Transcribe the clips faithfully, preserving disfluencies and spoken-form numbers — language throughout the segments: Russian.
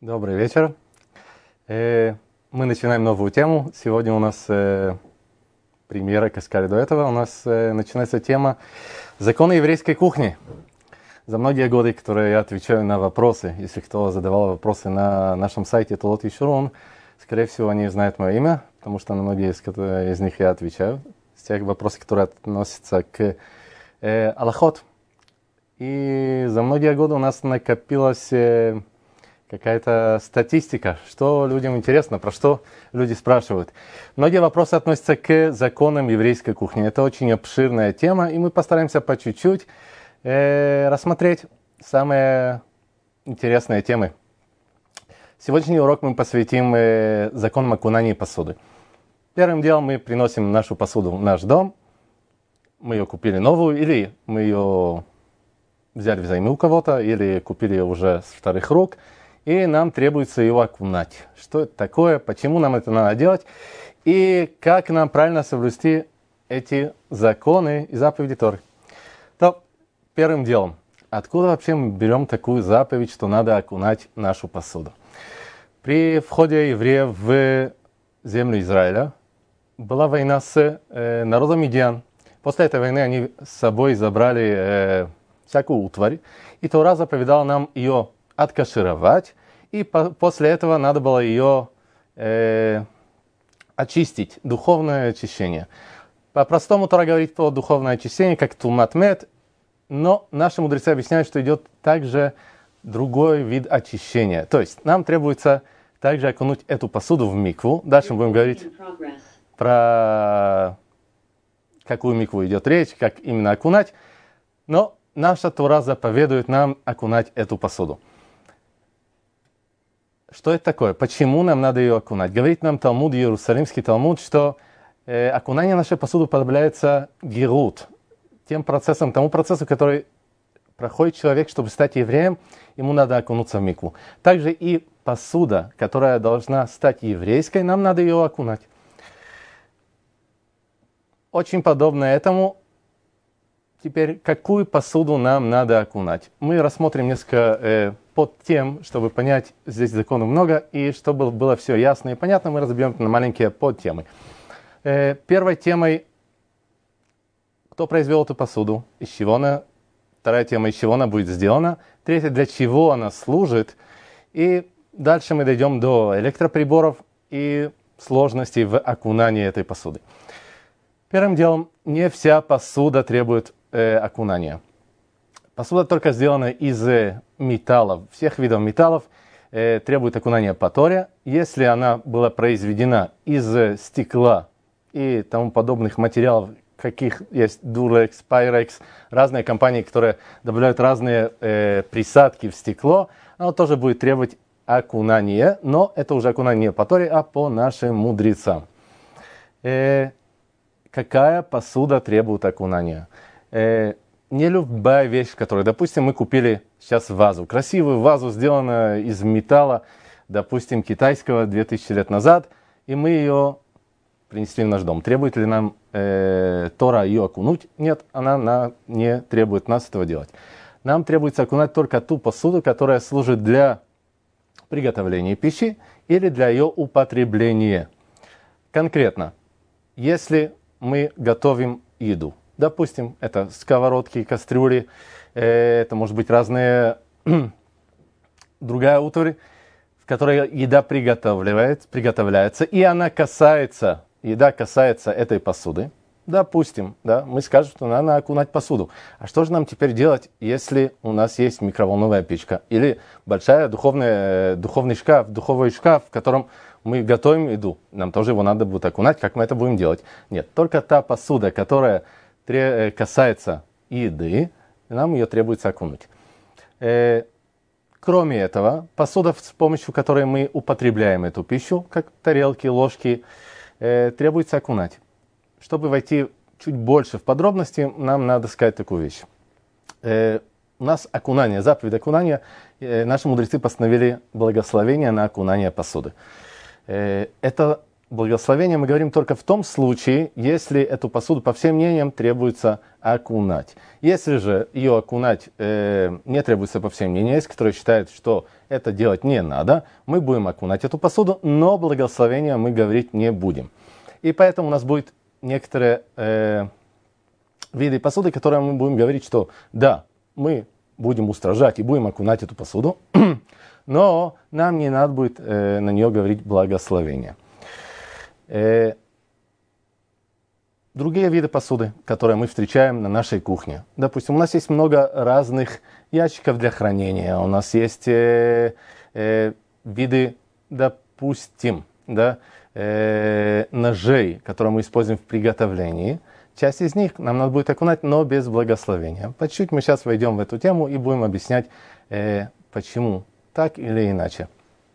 Добрый вечер. Э, мы начинаем новую тему. Сегодня у нас э, премьера, как сказали до этого, у нас э, начинается тема законы еврейской кухни. За многие годы, которые я отвечаю на вопросы, если кто задавал вопросы на нашем сайте Толот Ешурун, скорее всего, они знают мое имя, потому что на многие из, из них я отвечаю, с тех вопросов, которые относятся к э, алахот. И за многие годы у нас накопилась э, какая-то статистика, что людям интересно, про что люди спрашивают. Многие вопросы относятся к законам еврейской кухни. Это очень обширная тема, и мы постараемся по чуть-чуть э, рассмотреть самые интересные темы. Сегодняшний урок мы посвятим э, законам окунания посуды. Первым делом мы приносим нашу посуду в наш дом. Мы ее купили новую, или мы ее взяли взаймы у кого-то, или купили ее уже с вторых рук, и нам требуется ее окунать. Что это такое, почему нам это надо делать, и как нам правильно соблюсти эти законы и заповеди Торы. То первым делом, откуда вообще мы берем такую заповедь, что надо окунать нашу посуду? При входе евреев в землю Израиля была война с э, народом Мидьян. После этой войны они с собой забрали э, всякую утварь, и Тора заповедала нам ее откашировать, и по- после этого надо было ее э, очистить, духовное очищение. По-простому Тора говорит про духовное очищение, как тумат мет, но наши мудрецы объясняют, что идет также другой вид очищения. То есть нам требуется также окунуть эту посуду в микву. Дальше мы будем говорить про какую микву идет речь, как именно окунать, но наша Тора заповедует нам окунать эту посуду. Что это такое? Почему нам надо ее окунать? Говорит нам Талмуд, Иерусалимский Талмуд, что э, окунание нашей посуды подобляется герут, тем процессом, тому процессу, который проходит человек, чтобы стать евреем, ему надо окунуться в микву. Также и посуда, которая должна стать еврейской, нам надо ее окунать. Очень подобно этому. Теперь, какую посуду нам надо окунать? Мы рассмотрим несколько э, подтем, чтобы понять, здесь законов много, и чтобы было все ясно и понятно, мы разберем это на маленькие подтемы. Э, первой темой, кто произвел эту посуду, из чего она, вторая тема, из чего она будет сделана, третья, для чего она служит, и дальше мы дойдем до электроприборов и сложностей в окунании этой посуды. Первым делом, не вся посуда требует э, окунания. Посуда только сделана из э, металлов, всех видов металлов, э, требует окунания по Торе. Если она была произведена из э, стекла и тому подобных материалов, каких есть Durex, Pyrex, разные компании, которые добавляют разные э, присадки в стекло, она тоже будет требовать окунания, но это уже окунание не по Торе, а по нашим мудрецам. Э, Какая посуда требует окунания? Э, не любая вещь, которую, допустим, мы купили сейчас вазу. Красивую вазу, сделанную из металла, допустим, китайского две тысячи лет назад, и мы ее принесли в наш дом. Требует ли нам э, Тора ее окунуть? Нет, она на, не требует нас этого делать. Нам требуется окунать только ту посуду, которая служит для приготовления пищи или для ее употребления. Конкретно, если мы готовим еду. Допустим, это сковородки, кастрюли, э, это может быть разные другая утварь, в которой еда приготавливается, приготовляется, и она касается, еда касается этой посуды. Допустим, да, мы скажем, что надо окунать посуду. А что же нам теперь делать, если у нас есть микроволновая печка или большая духовная, духовный шкаф, духовой шкаф, в котором мы готовим еду, нам тоже его надо будет окунать, как мы это будем делать? Нет, только та посуда, которая касается еды, нам ее требуется окунуть. Э, кроме этого, посуда, с помощью которой мы употребляем эту пищу, как тарелки, ложки, э, требуется окунать. Чтобы войти чуть больше в подробности, нам надо сказать такую вещь. Э, у нас окунание, заповедь окунания, э, наши мудрецы постановили благословение на окунание посуды. Это благословение мы говорим только в том случае, если эту посуду, по всем мнениям, требуется окунать. Если же ее окунать э, не требуется по всем мнениям, есть, которые считают, что это делать не надо, мы будем окунать эту посуду, но благословение мы говорить не будем. И поэтому у нас будет некоторые э, виды посуды, которые мы будем говорить, что да, мы будем устражать и будем окунать эту посуду, но нам не надо будет э, на нее говорить благословение. Э, другие виды посуды, которые мы встречаем на нашей кухне. Допустим, у нас есть много разных ящиков для хранения, у нас есть э, э, виды, допустим, да, э, ножей, которые мы используем в приготовлении. Часть из них нам надо будет окунать, но без благословения. По чуть-чуть мы сейчас войдем в эту тему и будем объяснять, э, почему так или иначе.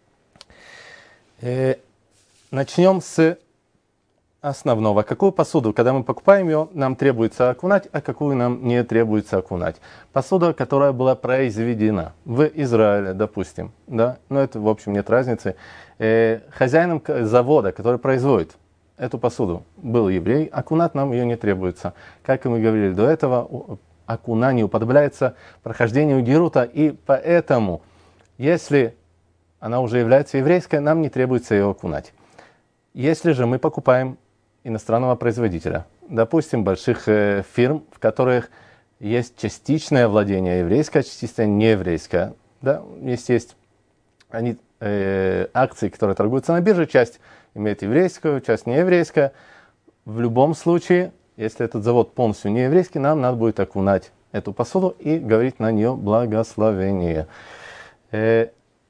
Э, начнем с основного. Какую посуду, когда мы покупаем ее, нам требуется окунать, а какую нам не требуется окунать. Посуда, которая была произведена в Израиле, допустим, да, но это, в общем, нет разницы. Э, хозяином завода, который производит эту посуду, был еврей, окунать нам ее не требуется. Как и мы говорили до этого, окунание уподобляется прохождению герута, и поэтому, если она уже является еврейской, нам не требуется ее окунать. Если же мы покупаем иностранного производителя, допустим, больших э, фирм, в которых есть частичное владение еврейское, частично нееврейское, да, есть, есть они, э, акции, которые торгуются на бирже, часть имеет еврейскую, часть нееврейская. В любом случае, если этот завод полностью нееврейский, нам надо будет окунать эту посуду и говорить на нее благословение. Э,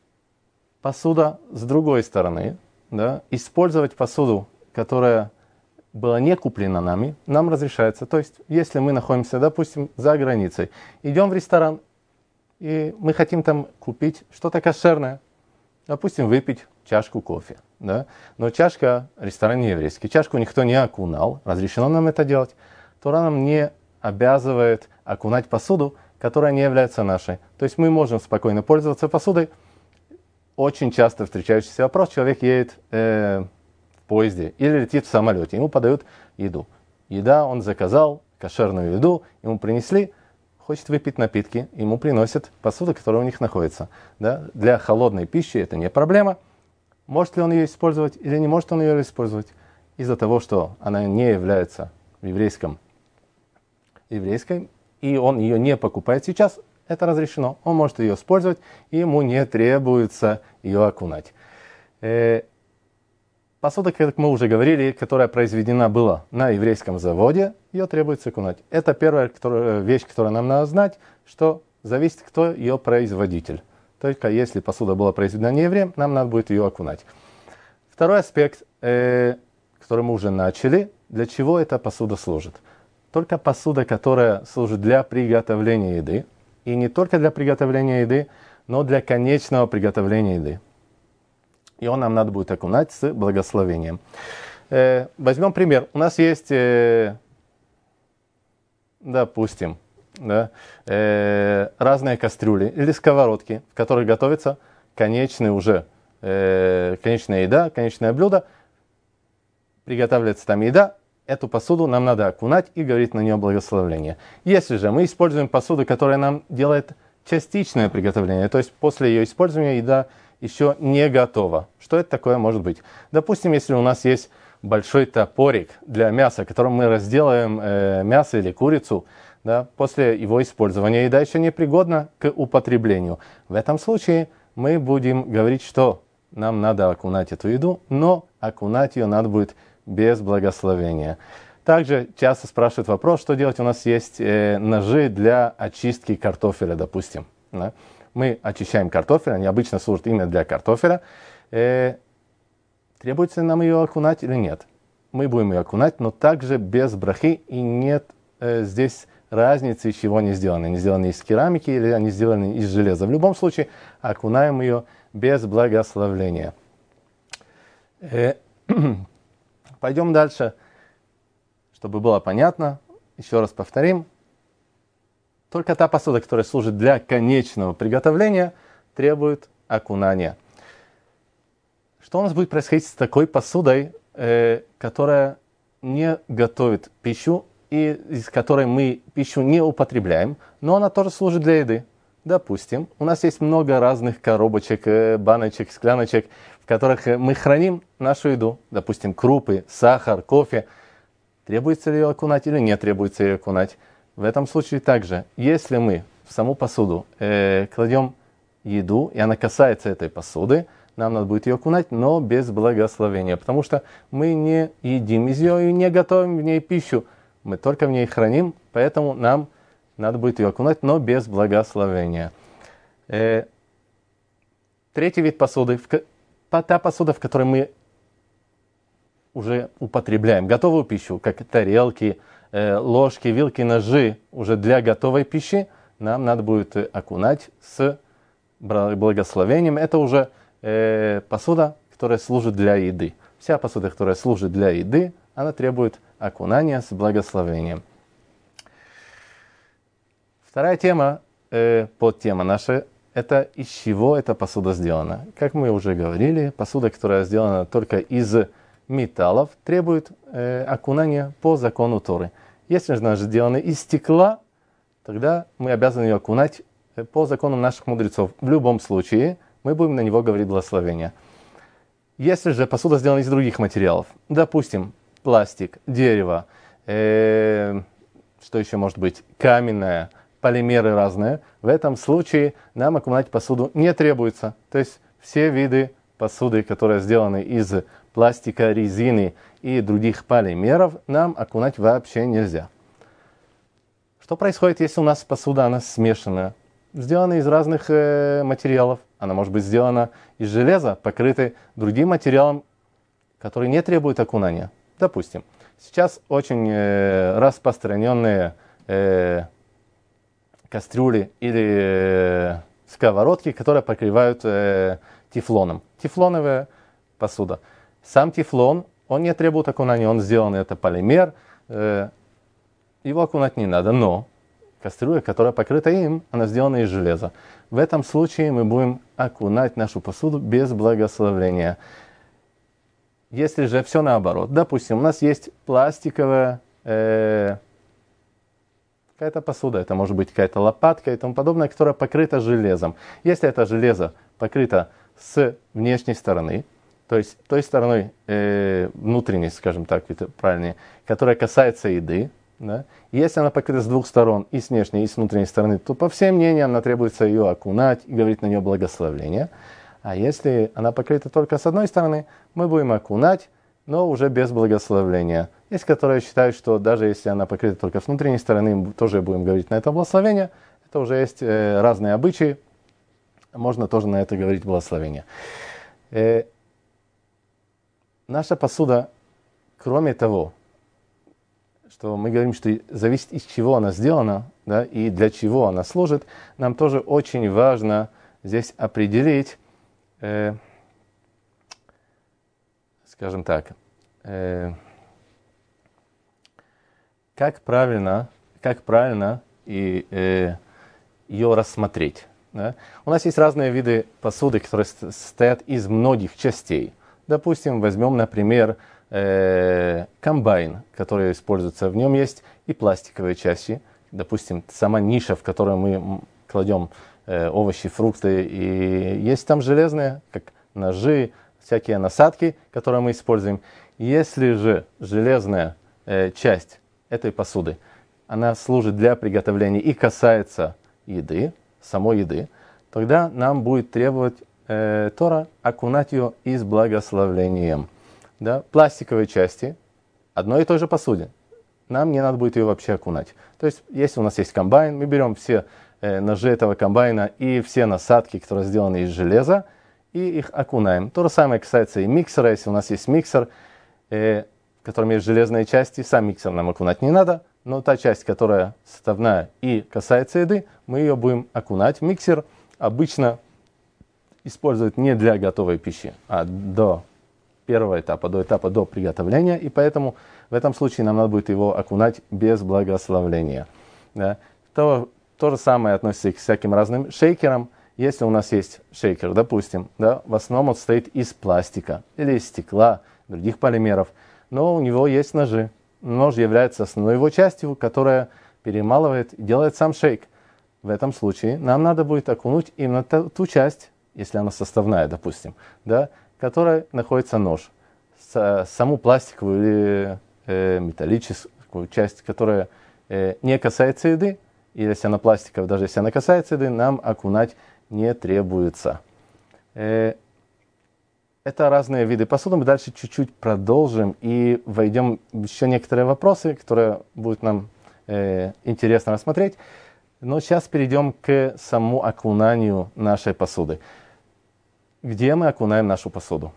посуда с другой стороны, да, использовать посуду, которая была не куплена нами, нам разрешается. То есть, если мы находимся, допустим, за границей, идем в ресторан, и мы хотим там купить что-то кошерное, допустим, выпить чашку кофе, да, но чашка, ресторан не еврейский, чашку никто не окунал, разрешено нам это делать, Тора нам не обязывает окунать посуду, которая не является нашей. То есть мы можем спокойно пользоваться посудой. Очень часто встречающийся вопрос: человек едет э, в поезде или летит в самолете, ему подают еду. Еда, он заказал кошерную еду, ему принесли, хочет выпить напитки, ему приносят посуду, которая у них находится. Да? Для холодной пищи это не проблема. Может ли он ее использовать или не может он ее использовать? Из-за того, что она не является в еврейском, еврейской, и он ее не покупает сейчас, это разрешено. Он может ее использовать, и ему не требуется ее окунать. Э, посуда, как мы уже говорили, которая произведена была на еврейском заводе, ее требуется окунать. Это первая которая, вещь, которую нам надо знать, что зависит, кто ее производитель. Только если посуда была произведена не евреем, нам надо будет ее окунать. Второй аспект, э, который мы уже начали, для чего эта посуда служит. Только посуда, которая служит для приготовления еды, и не только для приготовления еды, но для конечного приготовления еды. Ее нам надо будет окунать с благословением. Э, возьмем пример. У нас есть, э, допустим, да, э, разные кастрюли или сковородки, в которых готовится конечный уже, э, конечная еда, конечное блюдо. Приготавливается там еда. Эту посуду нам надо окунать и говорить на нее благословение. Если же мы используем посуду, которая нам делает частичное приготовление, то есть после ее использования еда еще не готова. Что это такое может быть? Допустим, если у нас есть большой топорик для мяса, которым мы разделаем э, мясо или курицу, да, после его использования еда еще не пригодна к употреблению. В этом случае мы будем говорить, что нам надо окунать эту еду, но окунать ее надо будет без благословения. Также часто спрашивают вопрос, что делать. У нас есть э, ножи для очистки картофеля, допустим. Да? Мы очищаем картофель, они обычно служат именно для картофеля. Э, требуется нам ее окунать или нет? Мы будем ее окунать, но также без брахи, и нет э, здесь разницы, из чего они сделаны. Они сделаны из керамики или они сделаны из железа. В любом случае, окунаем ее без благословения. Э, Пойдем дальше, чтобы было понятно. Еще раз повторим. Только та посуда, которая служит для конечного приготовления, требует окунания. Что у нас будет происходить с такой посудой, э, которая не готовит пищу, и из которой мы пищу не употребляем, но она тоже служит для еды. Допустим, у нас есть много разных коробочек, э, баночек, скляночек, в которых мы храним нашу еду. Допустим, крупы, сахар, кофе. Требуется ли ее окунать или не требуется ее окунать? В этом случае также, если мы в саму посуду э, кладем еду, и она касается этой посуды, нам надо будет ее окунать, но без благословения, потому что мы не едим из нее и не готовим в ней пищу, мы только в ней храним, поэтому нам надо будет ее окунать, но без благословения. Э, третий вид посуды, в, та посуда, в которой мы уже употребляем готовую пищу, как тарелки, э, ложки, вилки, ножи, уже для готовой пищи, нам надо будет окунать с благословением. Это уже э, посуда, которая служит для еды. Вся посуда, которая служит для еды, она требует окунания с благословением. Вторая тема, э, подтема наша, это из чего эта посуда сделана. Как мы уже говорили, посуда, которая сделана только из металлов, требует э, окунания по закону Торы. Если же она сделана из стекла, тогда мы обязаны ее окунать по законам наших мудрецов. В любом случае, мы будем на него говорить благословение. Если же посуда сделана из других материалов, допустим, пластик, дерево, э, что еще может быть, каменное, полимеры разные, в этом случае нам окунать посуду не требуется. То есть все виды посуды, которые сделаны из пластика, резины и других полимеров, нам окунать вообще нельзя. Что происходит, если у нас посуда, она смешанная, сделана из разных э, материалов? Она может быть сделана из железа, покрытой другим материалом, который не требует окунания. Допустим, сейчас очень э, распространенные э, кастрюли или э, сковородки, которые покрывают э, тефлоном. Тефлоновая посуда. Сам тефлон, он не требует окунания, он сделан, это полимер, э, его окунать не надо, но кастрюля, которая покрыта им, она сделана из железа. В этом случае мы будем окунать нашу посуду без благословения. Если же все наоборот, допустим, у нас есть пластиковая э, какая-то посуда, это может быть какая-то лопатка и тому подобное, которая покрыта железом. Если это железо покрыто с внешней стороны, то есть той стороной э, внутренней, скажем так, это правильнее, которая касается еды, да, если она покрыта с двух сторон, и с внешней, и с внутренней стороны, то по всем мнениям нам требуется ее окунать и говорить на нее благословение. А если она покрыта только с одной стороны, мы будем окунать, но уже без благословения. Есть, которые считают, что даже если она покрыта только с внутренней стороны, тоже будем говорить на это благословение. Это уже есть э, разные обычаи, можно тоже на это говорить благословение. Э, наша посуда, кроме того, что мы говорим, что зависит, из чего она сделана, да, и для чего она служит, нам тоже очень важно здесь определить, э, скажем так, э, как правильно, как правильно и, э, ее рассмотреть. Да? У нас есть разные виды посуды, которые состоят из многих частей. Допустим, возьмем, например, э, комбайн, который используется. В нем есть и пластиковые части. Допустим, сама ниша, в которой мы кладем э, овощи, фрукты. И есть там железные, как ножи, всякие насадки, которые мы используем. Если же железная э, часть этой посуды, она служит для приготовления и касается еды, самой еды, тогда нам будет требовать э, Тора окунать ее и с благословением. Да? Пластиковые части одной и той же посуде. Нам не надо будет ее вообще окунать. То есть, если у нас есть комбайн, мы берем все э, ножи этого комбайна и все насадки, которые сделаны из железа, и их окунаем. То же самое касается и миксера. Если у нас есть миксер, э, в котором есть железные части, сам миксер нам окунать не надо, но та часть, которая составная и касается еды, мы ее будем окунать. Миксер обычно используют не для готовой пищи, а до первого этапа, до этапа до приготовления, и поэтому в этом случае нам надо будет его окунать без благословения. Да. То, то же самое относится и к всяким разным шейкерам. если у нас есть шейкер, допустим, да, в основном он состоит из пластика или из стекла, других полимеров, но у него есть ножи. Нож является основной его частью, которая перемалывает и делает сам шейк. В этом случае нам надо будет окунуть именно ту, ту часть, если она составная, допустим, да, которая находится нож. С, саму пластиковую или э, металлическую часть, которая э, не касается еды, или если она пластиковая, даже если она касается еды, нам окунать не требуется. Э, это разные виды посуды. Мы дальше чуть-чуть продолжим и войдем в еще некоторые вопросы, которые будут нам э, интересно рассмотреть. Но сейчас перейдем к самому окунанию нашей посуды. Где мы окунаем нашу посуду?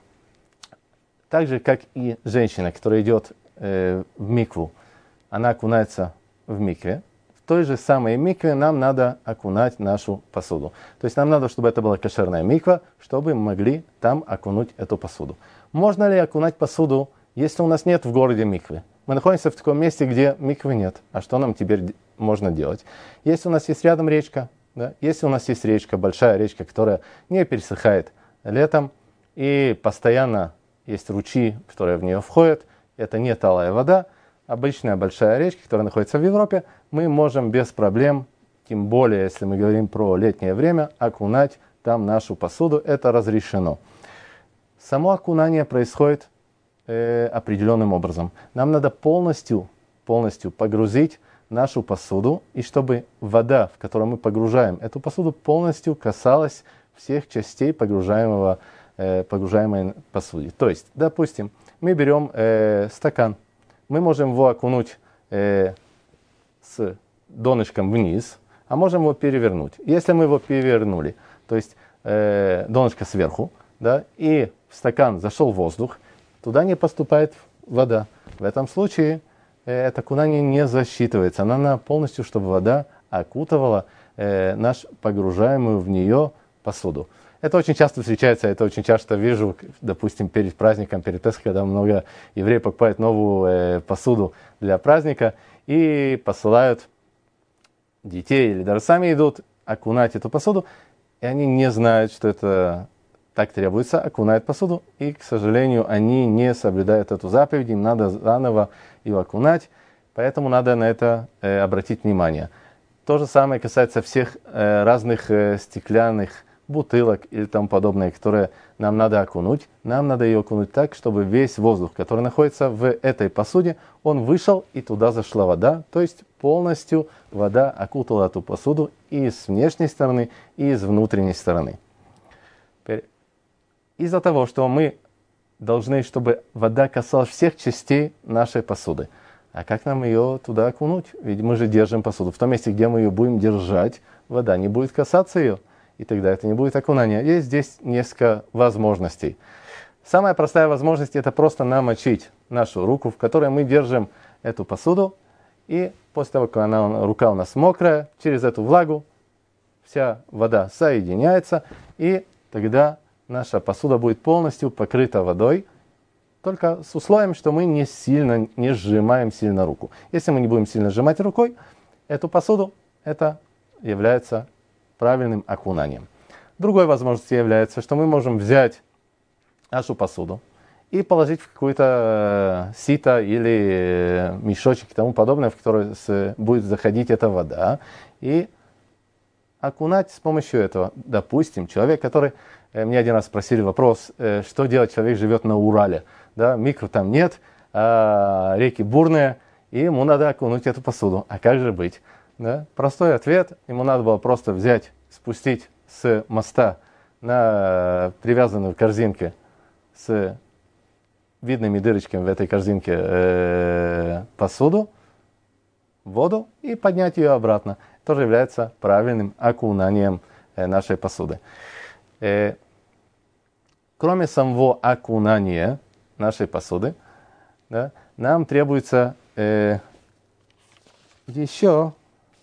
Так же, как и женщина, которая идет э, в микву, она окунается в микве. В той же самой микве нам надо окунать нашу посуду. То есть нам надо, чтобы это была кошерная миква, чтобы мы могли там окунуть эту посуду. Можно ли окунать посуду, если у нас нет в городе миквы? Мы находимся в таком месте, где миквы нет. А что нам теперь можно делать? Если у нас есть рядом речка, да, если у нас есть речка, большая речка, которая не пересыхает летом, и постоянно есть ручьи, которые в нее входят, это не талая вода, обычная большая речка, которая находится в Европе, мы можем без проблем, тем более, если мы говорим про летнее время, окунать там нашу посуду, это разрешено. Само окунание происходит э, определенным образом. Нам надо полностью, полностью погрузить нашу посуду, и чтобы вода, в которую мы погружаем эту посуду, полностью касалась всех частей погружаемого, э, погружаемой посуды. То есть, допустим, мы берем э, стакан, мы можем его окунуть э, с донышком вниз, а можем его перевернуть. Если мы его перевернули, то есть э, донышко сверху, да, и в стакан зашел воздух, туда не поступает вода. В этом случае э, это окунание не засчитывается. Она надо полностью, чтобы вода окутывала э, наш погружаемую в нее посуду. Это очень часто встречается, это очень часто вижу, допустим, перед праздником, перед Песхом, когда много евреев покупают новую э, посуду для праздника и посылают детей или даже сами идут окунать эту посуду, и они не знают, что это так требуется, окунают посуду, и, к сожалению, они не соблюдают эту заповедь, им надо заново ее окунать, поэтому надо на это э, обратить внимание. То же самое касается всех э, разных э, стеклянных бутылок или тому подобное, которые нам надо окунуть. Нам надо ее окунуть так, чтобы весь воздух, который находится в этой посуде, он вышел и туда зашла вода. То есть полностью вода окутала эту посуду и с внешней стороны, и с внутренней стороны. Из-за того, что мы должны, чтобы вода касалась всех частей нашей посуды. А как нам ее туда окунуть? Ведь мы же держим посуду. В том месте, где мы ее будем держать, вода не будет касаться ее. И тогда это не будет окунания. Есть здесь несколько возможностей. Самая простая возможность – это просто намочить нашу руку, в которой мы держим эту посуду. И после того, как она, рука у нас мокрая, через эту влагу вся вода соединяется. И тогда наша посуда будет полностью покрыта водой. Только с условием, что мы не сильно, не сжимаем сильно руку. Если мы не будем сильно сжимать рукой эту посуду, это является правильным окунанием. Другой возможностью является, что мы можем взять нашу посуду и положить в какое-то сито или мешочек и тому подобное, в который будет заходить эта вода, и окунать с помощью этого. Допустим, человек, который... Мне один раз спросили вопрос, что делать, человек живет на Урале, да, микро там нет, а реки бурные, и ему надо окунуть эту посуду. А как же быть? Да? Простой ответ, ему надо было просто взять, спустить с моста на привязанную корзинке с видными дырочками в этой корзинке э, посуду, воду и поднять ее обратно. Тоже является правильным окунанием э, нашей посуды. Э, кроме самого окунания нашей посуды, да, нам требуется э, еще...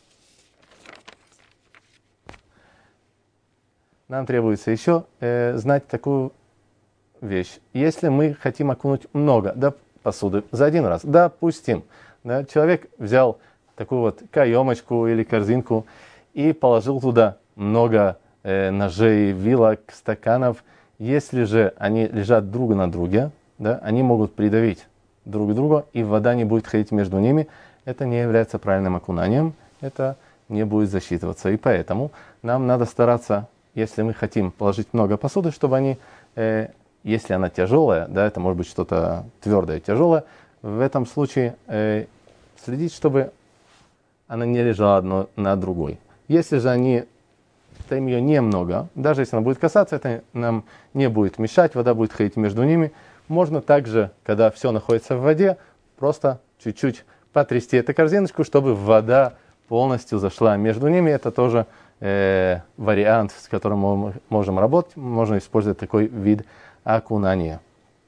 Нам требуется еще э, знать такую вещь. Если мы хотим окунуть много да, посуды за один раз, допустим, да, человек взял такую вот каемочку или корзинку и положил туда много э, ножей, вилок, стаканов. Если же они лежат друг на друге, да, они могут придавить друг друга, и вода не будет ходить между ними. Это не является правильным окунанием, это не будет засчитываться. И поэтому нам надо стараться, если мы хотим положить много посуды, чтобы они, э, если она тяжелая, да, это может быть что-то твердое, тяжелое, в этом случае э, следить, чтобы она не лежала одно на другой. Если же они, там ее немного, даже если она будет касаться, это нам не будет мешать, вода будет ходить между ними. Можно также, когда все находится в воде, просто чуть-чуть потрясти эту корзиночку, чтобы вода полностью зашла между ними. Это тоже э, вариант, с которым мы можем работать. Можно использовать такой вид окунания.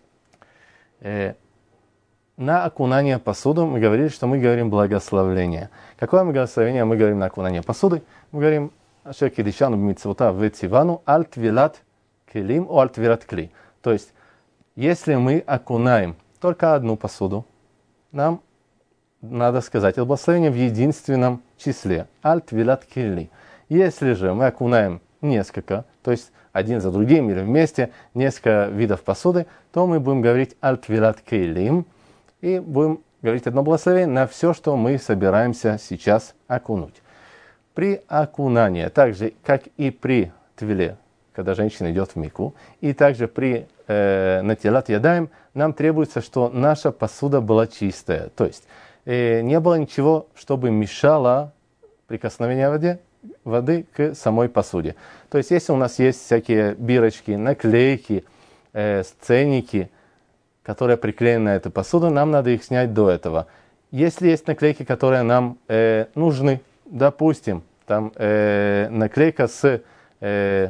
Э, на окунание посуды мы говорили, что мы говорим благословление. Какое благословение мы говорим на окунание посуды? Мы говорим «Ашер кидишану б'мицвота вецивану аль твилат келим о аль твилат кли». То есть, если мы окунаем только одну посуду, нам надо сказать это благословение в единственном числе. Аль твилат кили. Если же мы окунаем несколько, то есть один за другим или вместе, несколько видов посуды, то мы будем говорить аль твилат килим и будем говорить одно благословение на все, что мы собираемся сейчас окунуть. При окунании, так же как и при твиле, когда женщина идет в мику, и также при э, натилат ядаем, нам требуется, что наша посуда была чистая. То есть э, не было ничего, чтобы мешало прикосновение воды, воды к самой посуде. То есть если у нас есть всякие бирочки, наклейки, э, сценники, которые приклеены на эту посуду, нам надо их снять до этого. Если есть наклейки, которые нам э, нужны, допустим, там э, наклейка с э,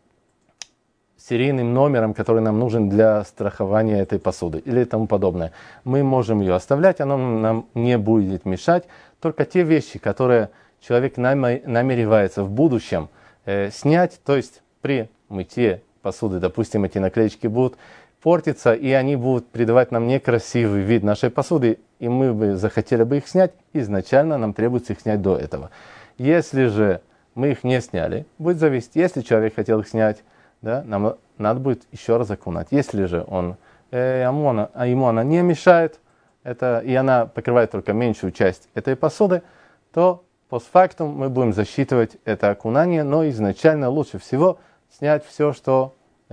серийным номером, который нам нужен для страхования этой посуды или тому подобное, мы можем ее оставлять, она нам не будет мешать. Только те вещи, которые человек намеревается в будущем э, снять, то есть при мытье посуды, допустим, эти наклеечки будут портиться, и они будут придавать нам некрасивый вид нашей посуды, и мы бы захотели бы их снять, изначально нам требуется их снять до этого. Если же мы их не сняли, будет зависеть. Если человек хотел их снять, да, нам надо будет еще раз окунать. Если же он, э, ему, она, а ему она не мешает, это, и она покрывает только меньшую часть этой посуды, то постфактум мы будем засчитывать это окунание, но изначально лучше всего снять все, что...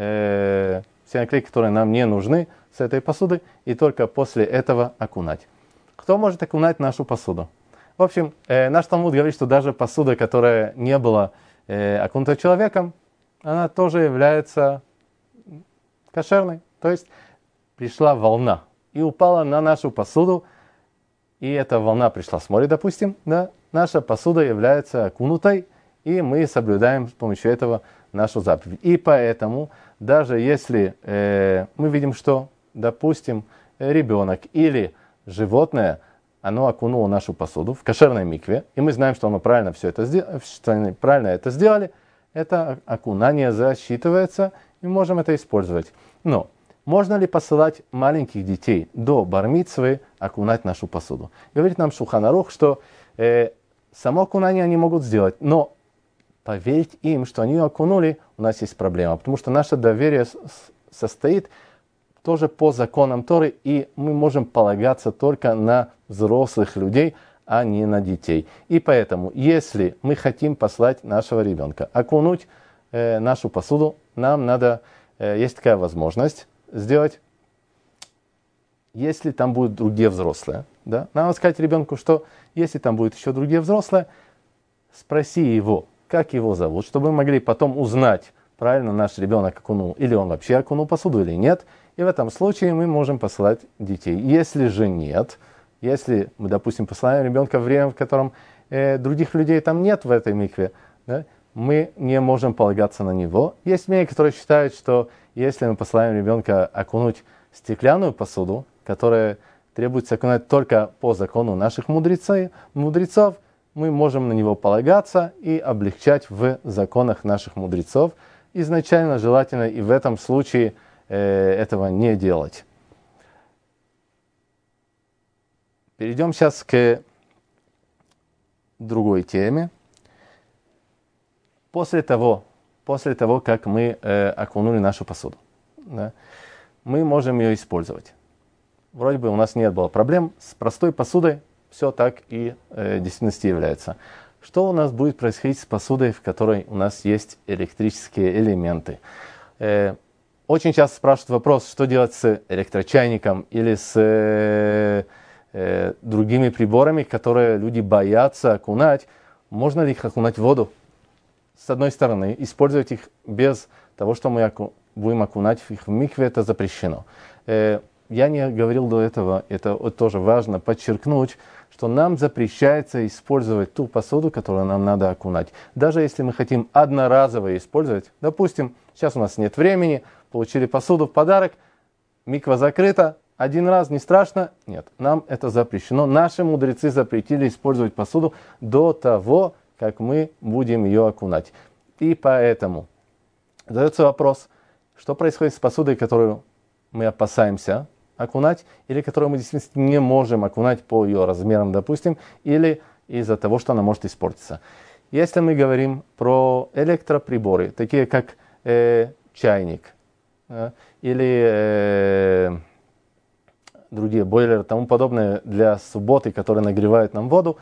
Э, все наклейки, которые нам не нужны с этой посуды, и только после этого окунать. Кто может окунать нашу посуду? В общем, э, наш Талмуд говорит, что даже посуда, которая не была э, окунута человеком, она тоже является кошерной. То есть пришла волна и упала на нашу посуду, и эта волна пришла с моря, допустим, да, наша посуда является окунутой, и мы соблюдаем с помощью этого нашу заповедь. И поэтому, даже если э, мы видим, что, допустим, ребенок или животное, оно окунуло нашу посуду в кошерной микве, и мы знаем, что оно правильно все это сделали, что они правильно это сделали, это окунание засчитывается, и можем это использовать. Но можно ли посылать маленьких детей до бар-мицвы окунать нашу посуду? Говорит нам Шулхан Арух, что э, само окунание они могут сделать, но поверить им, что они ее окунули, у нас есть проблема, потому что наше доверие состоит тоже по законам Торы, и мы можем полагаться только на взрослых людей, а не на детей. И поэтому, если мы хотим послать нашего ребенка окунуть э, нашу посуду, нам надо, э, есть такая возможность сделать, если там будут другие взрослые. Да? Надо сказать ребенку, что если там будут еще другие взрослые, спроси его, как его зовут, чтобы мы могли потом узнать, правильно наш ребенок окунул, или он вообще окунул посуду, или нет. И в этом случае мы можем посылать детей. Если же нет, если мы, допустим, посылаем ребенка в время, в котором э, других людей там нет в этой микве, да, мы не можем полагаться на него. Есть мнения, которые считают, что если мы посылаем ребенка окунуть стеклянную посуду, которая требуется окунать только по закону наших мудрецов, мудрецов, мы можем на него полагаться и облегчать в законах наших мудрецов. Изначально желательно и в этом случае э, этого не делать. Перейдем сейчас к другой теме. После того, после того, как мы э, окунули нашу посуду. Да? Мы можем ее использовать. Вроде бы у нас не было проблем с простой посудой, все так и э, в действительности является. Что у нас будет происходить с посудой, в которой у нас есть электрические элементы? Э, очень часто спрашивают вопрос, что делать с электрочайником или с э, э, другими приборами, которые люди боятся окунать. Можно ли их окунать в воду? С одной стороны, использовать их без того, что мы оку- будем окунать их в микве, это запрещено. Э, я не говорил до этого, это вот тоже важно подчеркнуть, что нам запрещается использовать ту посуду, которую нам надо окунать. Даже если мы хотим одноразово использовать, допустим, сейчас у нас нет времени, получили посуду в подарок, миква закрыта, один раз не страшно, нет, нам это запрещено. Наши мудрецы запретили использовать посуду до того, как мы будем ее окунать. И поэтому задается вопрос, что происходит с посудой, которую мы опасаемся окунать, или которую мы действительно не можем окунать по ее размерам, допустим, или из-за того, что она может испортиться. Если мы говорим про электроприборы, такие как э, чайник э, или э, другие бойлеры и тому подобное для субботы, которые нагревают нам воду,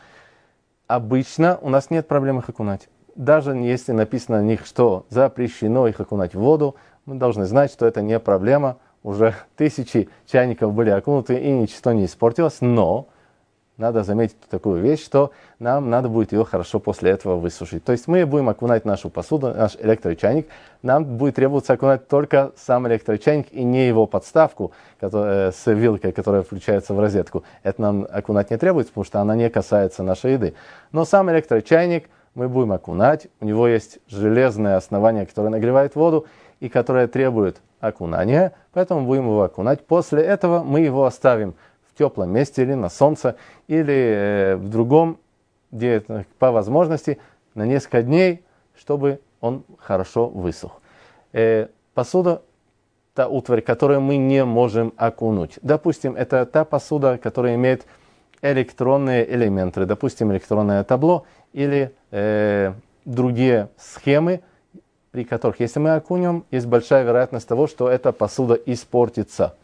обычно у нас нет проблем их окунать. Даже если написано на них, что запрещено их окунать в воду, мы должны знать, что это не проблема. Уже тысячи чайников были окунуты и ничего не испортилось, но надо заметить такую вещь, что нам надо будет ее хорошо после этого высушить. То есть мы будем окунать нашу посуду, наш электрочайник, нам будет требоваться окунать только сам электрочайник и не его подставку которая, с вилкой, которая включается в розетку. Это нам окунать не требуется, потому что она не касается нашей еды. Но сам электрочайник мы будем окунать, у него есть железное основание, которое нагревает воду и которое требует окунания, поэтому будем его окунать. После этого мы его оставим в теплом месте или на солнце, или э, в другом, где это по возможности, на несколько дней, чтобы он хорошо высох. Э, посуда, та утварь, которую мы не можем окунуть. Допустим, это та посуда, которая имеет электронные элементы, допустим, электронное табло или э, другие схемы, при которых, если мы окунем, есть большая вероятность того, что эта посуда испортится.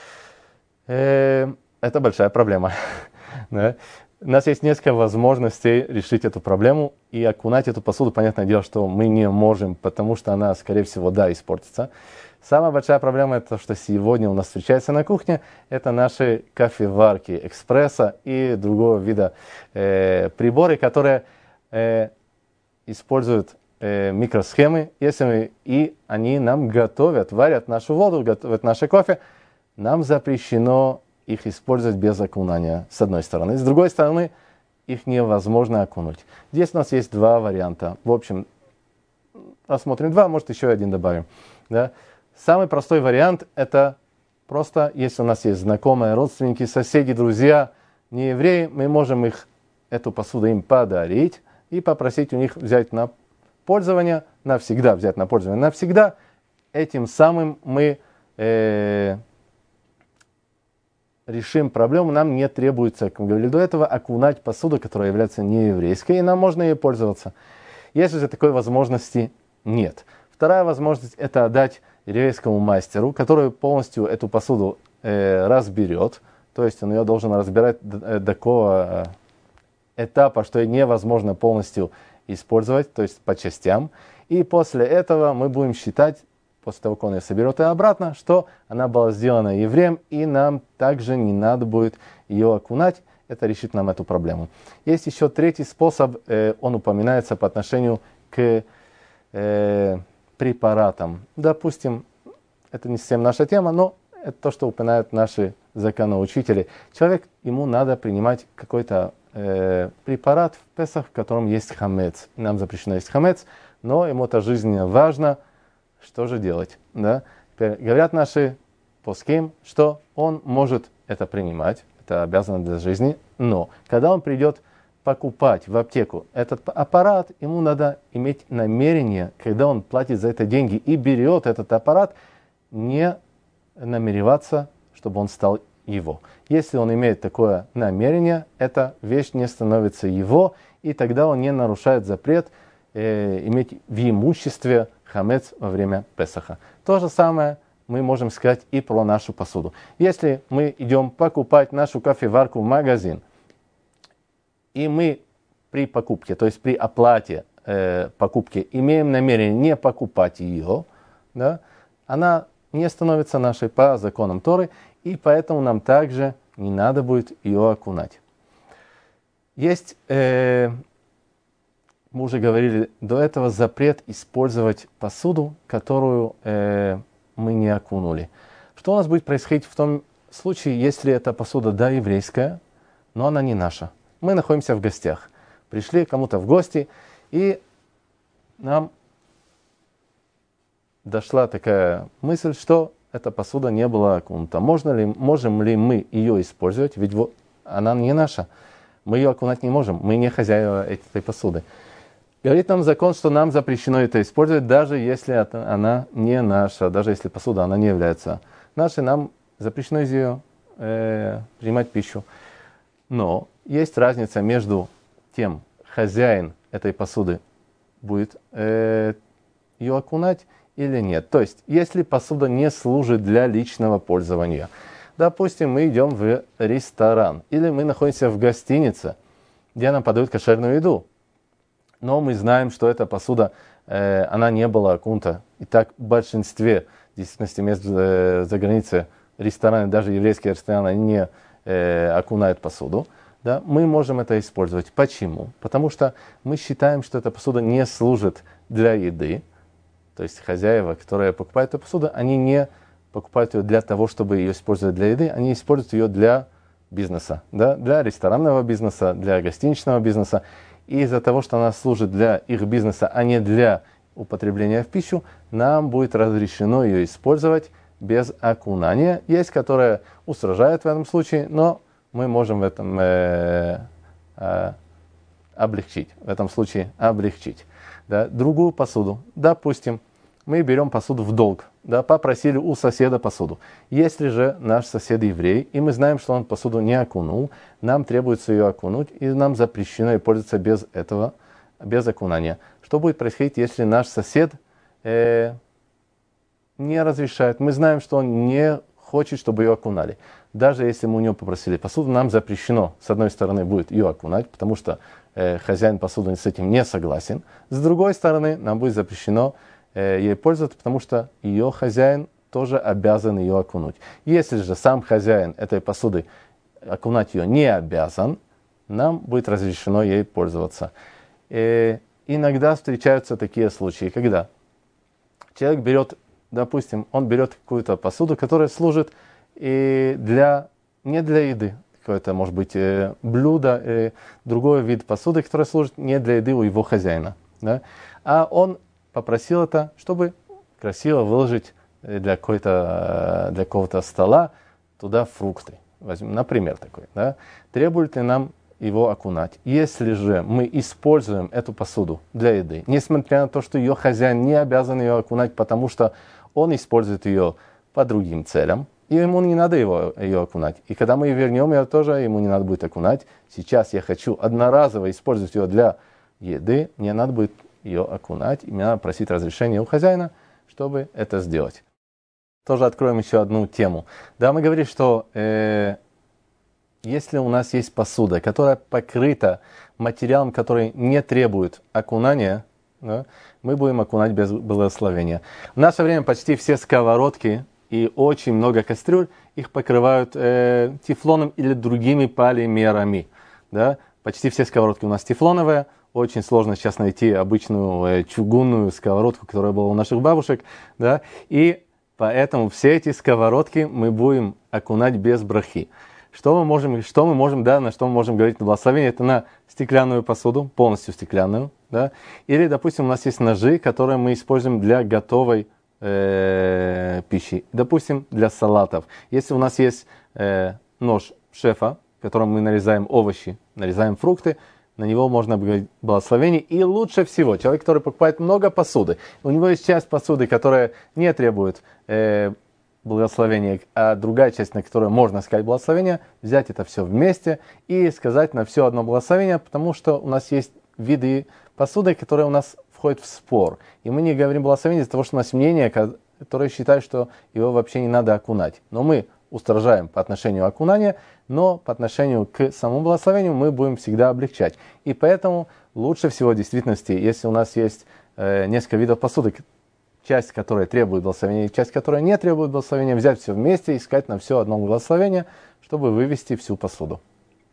Э, это большая проблема. Да? У нас есть несколько возможностей решить эту проблему, и окунать эту посуду, понятное дело, что мы не можем, потому что она, скорее всего, да, испортится. Самая большая проблема, это что сегодня у нас встречается на кухне, это наши кофеварки, экспресса и другого вида э, приборы, которые э, используют микросхемы, если мы, и они нам готовят, варят нашу воду, готовят наше кофе, нам запрещено их использовать без окунания, с одной стороны. С другой стороны, их невозможно окунуть. Здесь у нас есть два варианта. В общем, рассмотрим два, может еще один добавим. Да? Самый простой вариант – это просто, если у нас есть знакомые, родственники, соседи, друзья, не евреи, мы можем их, эту посуду им подарить и попросить у них взять на пользование, навсегда взять на пользование, навсегда. Этим самым мы э, решим проблему. Нам не требуется, как мы говорили до этого, окунать посуду, которая является нееврейской, и нам можно ей пользоваться. Если же такой возможности нет. Вторая возможность – это отдать еврейскому мастеру, который полностью эту посуду э, разберет. То есть он ее должен разбирать до, до такого этапа, что невозможно полностью использовать, то есть по частям. И после этого мы будем считать, после того, как он ее соберет и обратно, что она была сделана евреем, и нам также не надо будет ее окунать. Это решит нам эту проблему. Есть еще третий способ, э, он упоминается по отношению к э, препаратам. Допустим, это не совсем наша тема, но это то, что упоминают наши законоучители. Человек, ему надо принимать какой-то э, препарат в Песах, в котором есть хамец. Нам запрещено есть хамец, но ему это жизненно важно. Что же делать? Да? Теперь говорят наши поским, что он может это принимать, это обязано для жизни, но когда он придет покупать в аптеку этот аппарат, ему надо иметь намерение, когда он платит за это деньги и берет этот аппарат, не намереваться, чтобы он стал его. Если он имеет такое намерение, эта вещь не становится его, и тогда он не нарушает запрет э, иметь в имуществе хамец во время Песаха. То же самое мы можем сказать и про нашу посуду. Если мы идем покупать нашу кофеварку в магазин, и мы при покупке, то есть при оплате э, покупки, имеем намерение не покупать ее, да, она не становится нашей по законам Торы, и поэтому нам также не надо будет ее окунать. Есть, э, мы уже говорили до этого, запрет использовать посуду, которую э, мы не окунули. Что у нас будет происходить в том случае, если эта посуда, да, еврейская, но она не наша? Мы находимся в гостях, пришли кому-то в гости, и нам дошла такая мысль, что эта посуда не была окунута. Можно ли, можем ли мы ее использовать? Ведь вот она не наша. Мы ее окунать не можем. Мы не хозяева этой посуды. Говорит нам закон, что нам запрещено это использовать, даже если это, она не наша, даже если посуда она не является нашей, нам запрещено из ее э, принимать пищу. Но есть разница между тем, хозяин этой посуды будет э, ее окунать или нет. То есть, если посуда не служит для личного пользования, допустим, мы идем в ресторан или мы находимся в гостинице, где нам подают кошерную еду, но мы знаем, что эта посуда, э, она не была окунута. И так в большинстве, в действительности, мест э, за границей рестораны, даже еврейские рестораны, они не э, окунают посуду. Да, мы можем это использовать. Почему? Потому что мы считаем, что эта посуда не служит для еды. То есть хозяева, которые покупают эту посуду, они не покупают ее для того, чтобы ее использовать для еды, они используют ее для бизнеса, да, для ресторанного бизнеса, для гостиничного бизнеса. И из-за того, что она служит для их бизнеса, а не для употребления в пищу, нам будет разрешено ее использовать без окунания. Есть, которые устражают в этом случае, но мы можем в этом э, э, облегчить, в этом случае облегчить. Да. Другую посуду, допустим, мы берем посуду в долг, да, попросили у соседа посуду. Если же наш сосед еврей, и мы знаем, что он посуду не окунул, нам требуется ее окунуть, и нам запрещено ей пользоваться без этого, без окунания. Что будет происходить, если наш сосед э, не разрешает? Мы знаем, что он не хочет, чтобы ее окунали. Даже если мы у него попросили посуду, нам запрещено, с одной стороны, будет ее окунать, потому что э, хозяин посуды с этим не согласен. С другой стороны, нам будет запрещено э, ей пользоваться, потому что ее хозяин тоже обязан ее окунуть. Если же сам хозяин этой посуды окунать ее не обязан, нам будет разрешено ей пользоваться. Э, иногда встречаются такие случаи, когда человек берет, допустим, он берет какую-то посуду, которая служит и для, не для еды, какое-то, может быть, блюдо, или другой вид посуды, который служит не для еды у его хозяина. Да? А он попросил это, чтобы красиво выложить для, какой-то, для какого-то стола туда фрукты. Возьмем, например, такой. Да? Требует ли нам его окунать? Если же мы используем эту посуду для еды, несмотря на то, что ее хозяин не обязан ее окунать, потому что он использует ее по другим целям, и ему не надо его, ее окунать. И когда мы вернем ее тоже, ему не надо будет окунать. Сейчас я хочу одноразово использовать ее для еды, мне надо будет ее окунать, и мне надо просить разрешения у хозяина, чтобы это сделать. Тоже откроем еще одну тему. Да, мы говорили, что э, если у нас есть посуда, которая покрыта материалом, который не требует окунания, да, мы будем окунать без благословения. В наше время почти все сковородки и очень много кастрюль, их покрывают э, тефлоном или другими полимерами. Да? Почти все сковородки у нас тефлоновые. Очень сложно сейчас найти обычную э, чугунную сковородку, которая была у наших бабушек. Да? И поэтому все эти сковородки мы будем окунать без брахи. Что мы можем, что мы можем, да, на что мы можем говорить на благословение? Это на стеклянную посуду, полностью стеклянную. Да? Или, допустим, у нас есть ножи, которые мы используем для готовой э, пищи. Допустим, для салатов. Если у нас есть э, нож шефа, которым мы нарезаем овощи, нарезаем фрукты, на него можно говорить благословение. И лучше всего, человек, который покупает много посуды, у него есть часть посуды, которая не требует э, благословения, а другая часть, на которую можно сказать благословение, взять это все вместе и сказать на все одно благословение, потому что у нас есть виды посуды, которые у нас входит в спор. И мы не говорим благословение из-за того, что у нас мнение, которое считает, что его вообще не надо окунать. Но мы устражаем по отношению к окунанию, но по отношению к самому благословению мы будем всегда облегчать. И поэтому лучше всего в действительности, если у нас есть э, несколько видов посуды, часть, которая требует благословения, и часть, которая не требует благословения, взять все вместе, искать на все одно благословение, чтобы вывести всю посуду.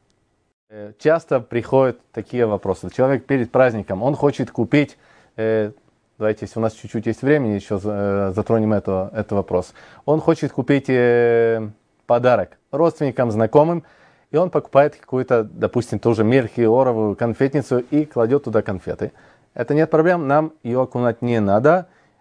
Э, часто приходят такие вопросы. Человек перед праздником, он хочет купить... Э, Давайте, если у нас чуть-чуть есть времени, еще затронем это, этот вопрос. Он хочет купить э, подарок родственникам, знакомым, и он покупает какую-то, допустим, тоже мельхиоровую конфетницу и кладет туда конфеты. Это нет проблем, нам ее окунать не надо.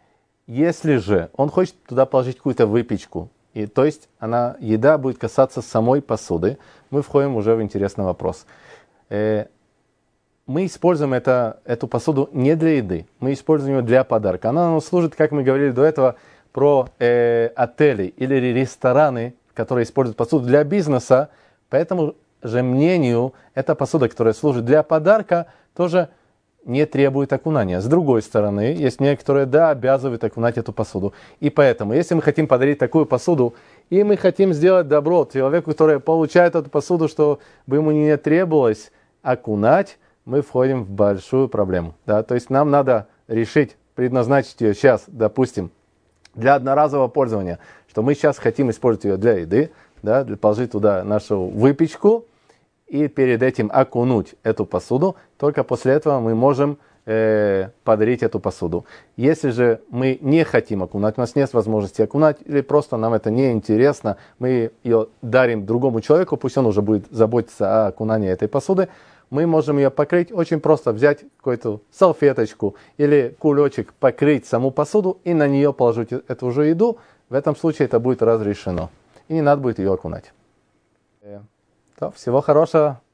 Если же он хочет туда положить какую-то выпечку, и, то есть она, еда будет касаться самой посуды, мы входим уже в интересный вопрос. Э, Мы используем это, эту посуду не для еды, мы используем ее для подарка. Она нам служит, как мы говорили до этого, про э, отели или рестораны, которые используют посуду для бизнеса. По этому же мнению, эта посуда, которая служит для подарка, тоже не требует окунания. С другой стороны, есть мнения, которые, да, обязывают окунать эту посуду. И поэтому, если мы хотим подарить такую посуду, и мы хотим сделать добро человеку, который получает эту посуду, чтобы ему не требовалось окунать, мы входим в большую проблему. Да? То есть нам надо решить, предназначить ее сейчас, допустим, для одноразового пользования, что мы сейчас хотим использовать ее для еды, да, для положить туда нашу выпечку и перед этим окунуть эту посуду. Только после этого мы можем э, подарить эту посуду. Если же мы не хотим окунать, у нас нет возможности окунать, или просто нам это не интересно, мы ее дарим другому человеку, пусть он уже будет заботиться о окунании этой посуды, мы можем ее покрыть очень просто, взять какую-то салфеточку или кулечек, покрыть саму посуду и на нее положить эту же еду. В этом случае это будет разрешено. И не надо будет ее окунать. Всего хорошего.